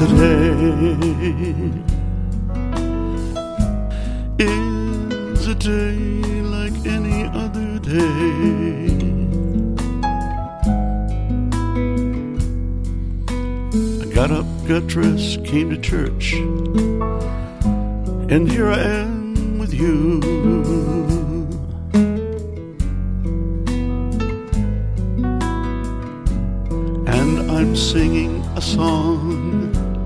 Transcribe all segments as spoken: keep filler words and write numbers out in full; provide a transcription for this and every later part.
Today is a day like any other day. I got up, got dressed, came to church, and here I am with you. And I'm singing a song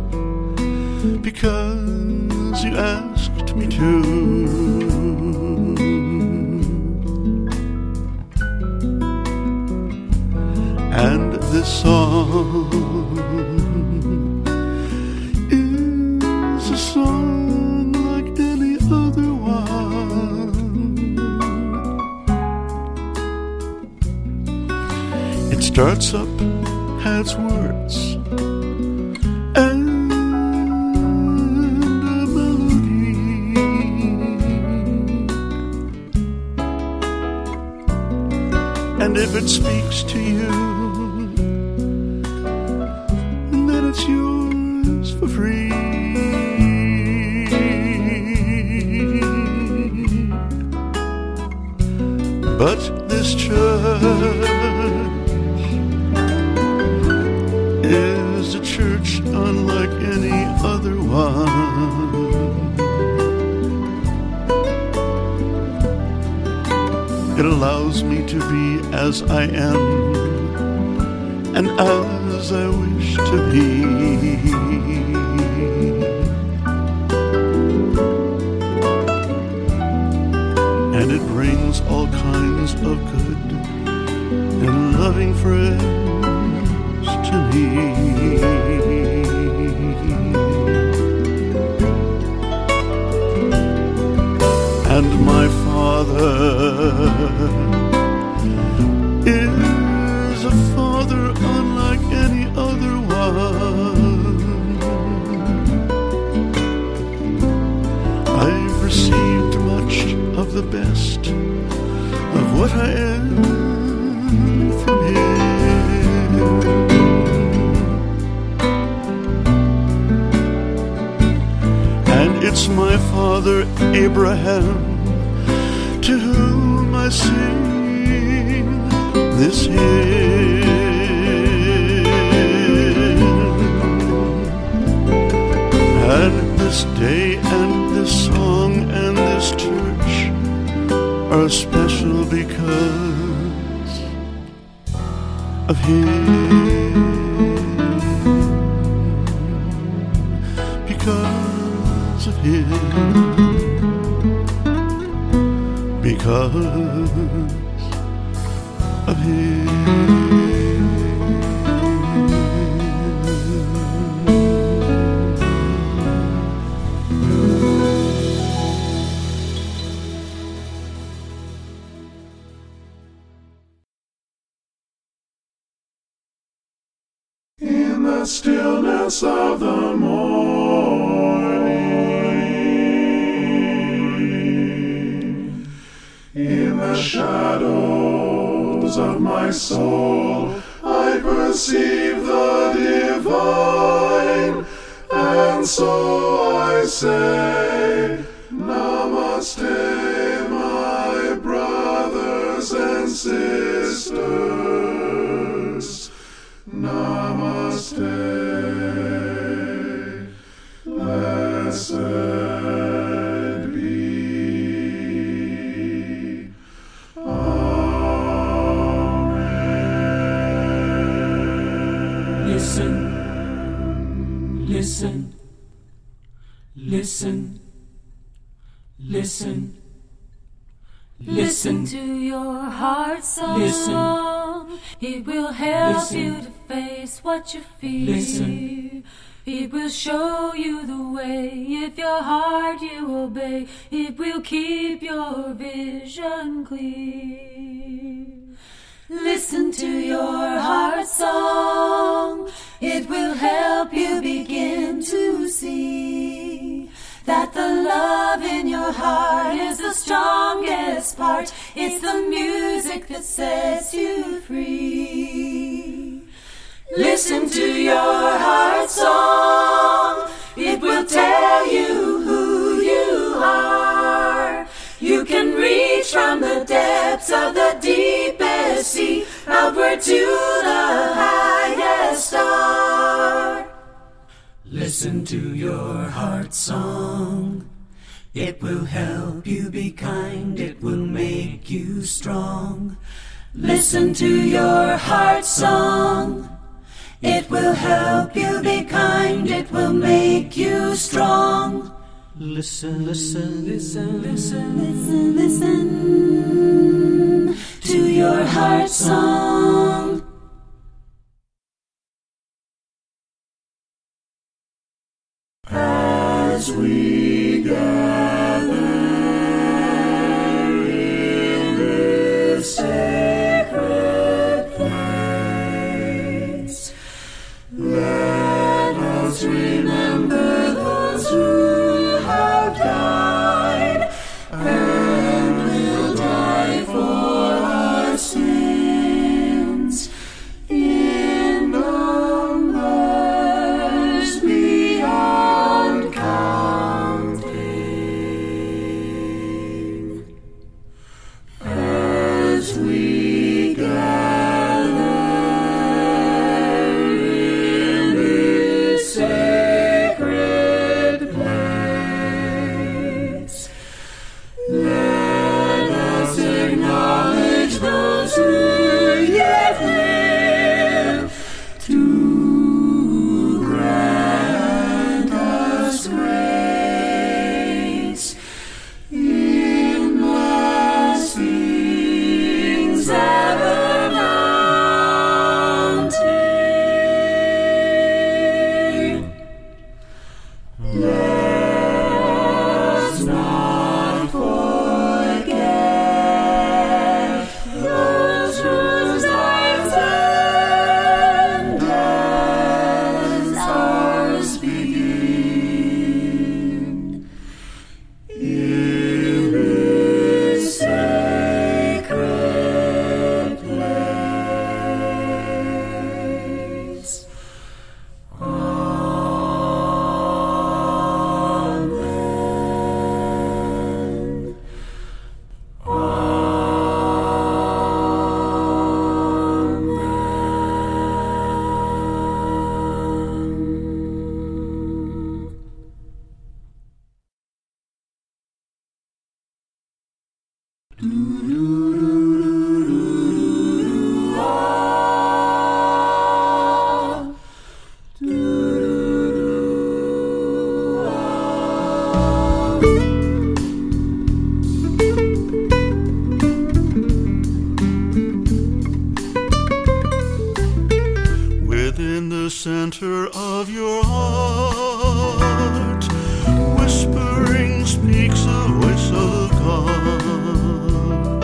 because you asked me to. And this song is a song like any other one. It starts up, has words, and And if it speaks to you, then it's yours for free. But this church is a church unlike any other one. It allows me to be as I am and as I wish to be. And it brings all kinds of good and loving friends to me. And my Father is a Father unlike any other one. I've received much of the best of what I am from Him. And it's my father Abraham to whom I sing this hymn. And this day and this song and this church are special because of Him. Because of Him. Because of Him. In the stillness of the morning, in the shadows of my soul, I perceive the divine, and so I say, Namaste, my brothers and sisters. Namaste, blessed be. Amen. Listen, listen, listen, listen. Listen to your heart's song. Listen. It will help Listen. you to face what you fear. Listen. It will show you the way. If your heart you obey, it will keep your vision clear. Listen to your heart's song. It will help you begin to see that the love in your heart is the strongest part. It's the music that sets you free. Listen to your heart song. It will tell you who you are. You can reach from the depths of the deepest sea outward to the highest star. Listen to your heart song. It will help you be kind. It will make you strong. Listen to your heart song. It will help you be kind. It will make you strong. Listen, listen, listen, listen, listen, listen to your heart song. As we gather in this sacred place, let us remember those who have died and will die for our sins in numbers beyond counting. As we gather in this sacred place, let us acknowledge those who yet live to grant us grace in blessings ever mounting. Let us not forget those whose lives end as ours begin in this sacred place. Amen. Amen. Within the center of your heart, whispering speaks a voice of God.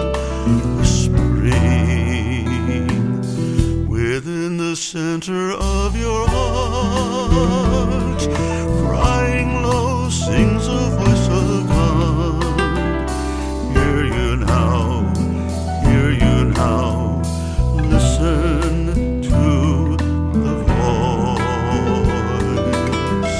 Whispering within the center of your heart, crying low sings a voice of God. Hear you now, hear you now, listen to the voice.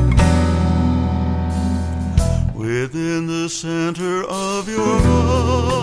Within the center of your heart,